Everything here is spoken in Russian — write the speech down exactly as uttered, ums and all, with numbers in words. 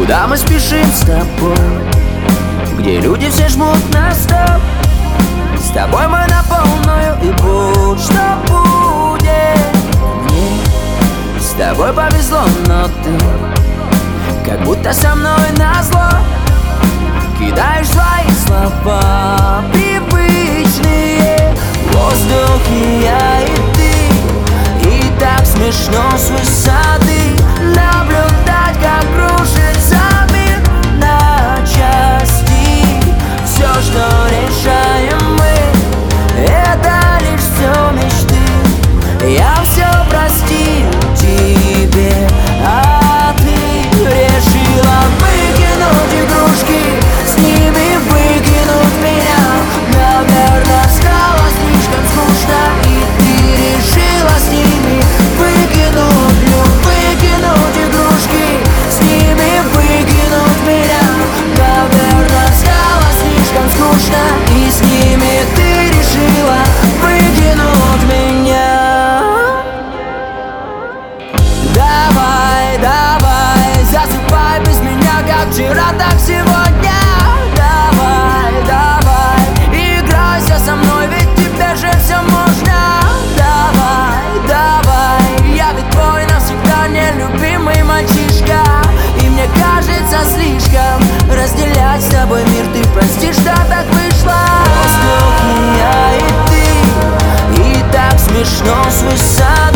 Куда мы спешим с тобой, где люди все жмут на стоп. С тобой мы на полную, и будь что будет. Мне с тобой повезло, но ты как будто со мной назло кидаешь свои слова привычные в воздухе, я и ты. И так смешно с высоты наблюдать, как крушится мир на части. Все, что решаем мы, это лишь все мечты. Я все простил тебе, а ты решила выкинуть игрушки, с ними выкинуть меня. Наверное, стало слишком скучно, и ты решила с ними выкинуть, люб, выкинуть игрушки, с ними выкинуть меня. Наверное, стало слишком скучно, и с ними ты решила выкинуть меня. Давай, давай, засыпай без меня, как вчера, так сегодня. Давай, давай, играйся со мной, ведь тебе же все можно. Давай, давай, я ведь твой навсегда нелюбимый мальчишка. И мне кажется слишком разделять с тобой мир. Ты прости, что так вышло. В воздухе я и ты, и так смешно с высоты